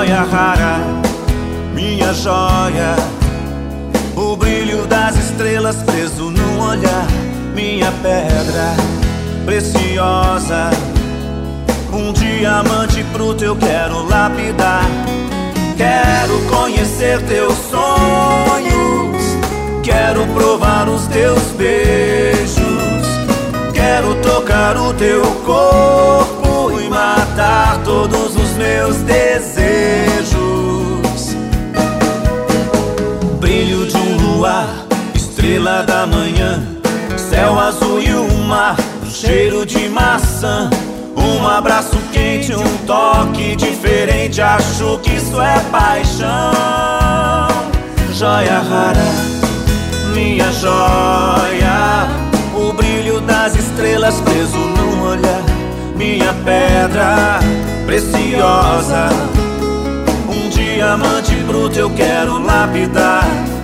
joia rara, minha joia. O brilho das estrelas preso no olhar, minha pedra preciosa. Um diamante bruto eu quero lapidar. Quero conhecer teus sonhos, quero provar os teus beijos, quero tocar o teu corpo e matar todos os meus desejos. Brilho de um luar, estrela da manhã, céu azul e o mar, cheiro de maçã. Um abraço quente, um toque diferente, acho que isso é paixão. Joia rara, minha joia. O brilho das estrelas preso no olhar, minha pedra preciosa. Um diamante bruto eu quero lapidar.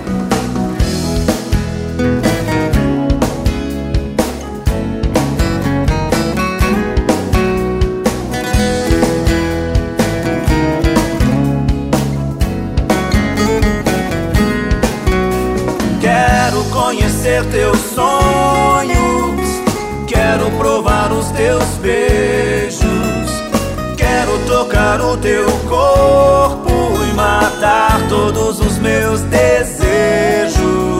Quero conhecer teus sonhos, quero provar os teus beijos, quero tocar o teu corpo e matar todos os meus desejos.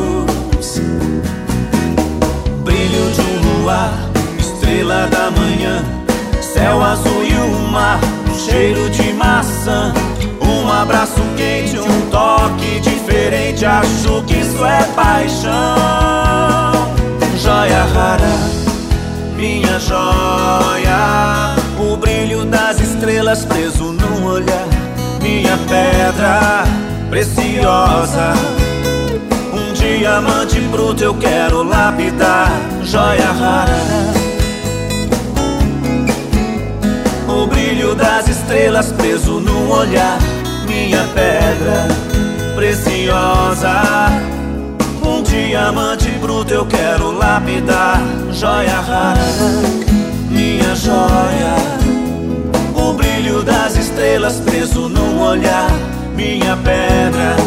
Brilho de um luar, estrela da manhã, céu azul e o mar, cheiro de maçã. Um abraço quente, um toque diferente, acho que isso é paixão. Joia rara, minha joia. O brilho das estrelas preso no olhar, minha pedra preciosa. Um diamante bruto eu quero lapidar. Joia rara, o brilho das estrelas preso no olhar, minha pedra preciosa. Um diamante bruto eu quero lapidar. Joia rara, minha joia. O brilho das estrelas preso no olhar, minha pedra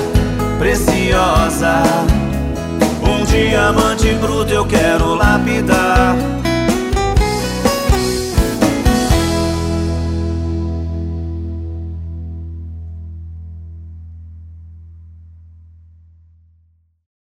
preciosa. Um diamante bruto eu quero lapidar.